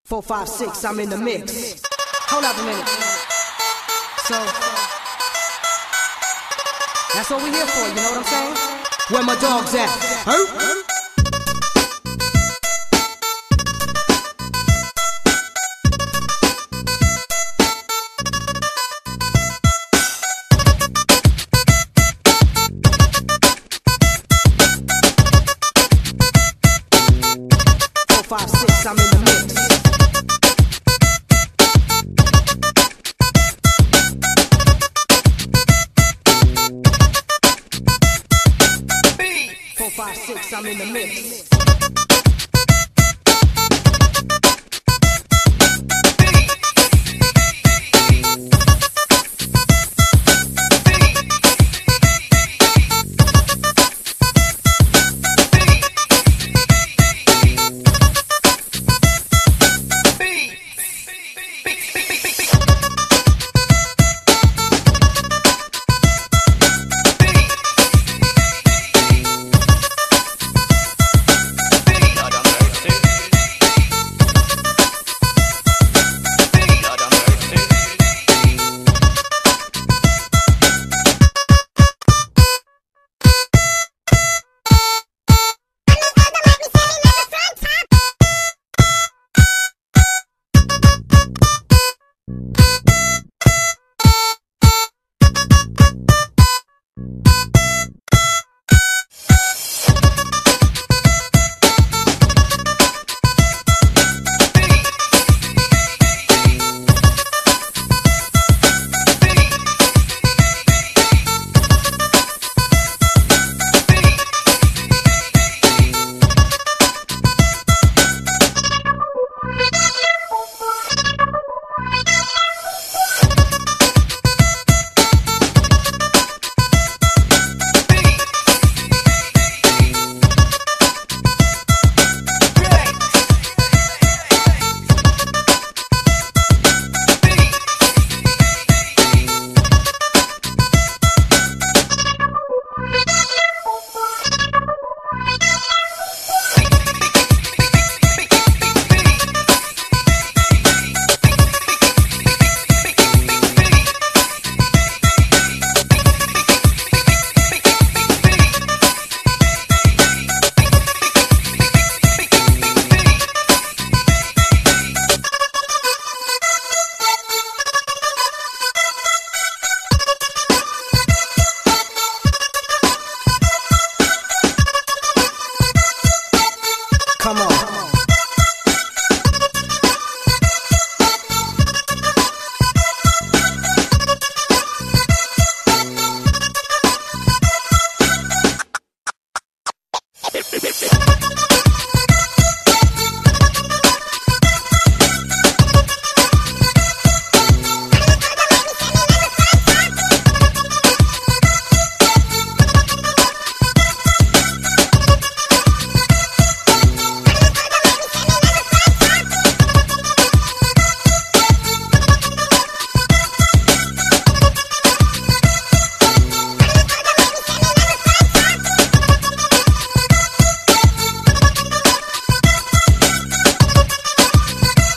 4, 5, 6, I'm in the mix. Hold up a minute. So, that's what we're here for, you know what I'm saying? Where my dogs at? Huh? 5, 6, I'm in the mix. Four, 5, 6, I'm in the mix.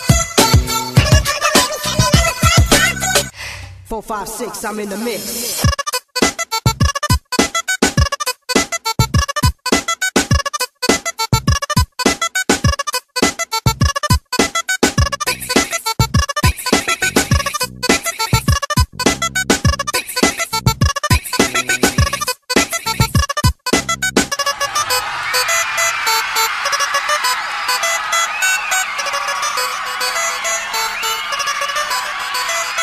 4, 5, 6, I'm in the mix.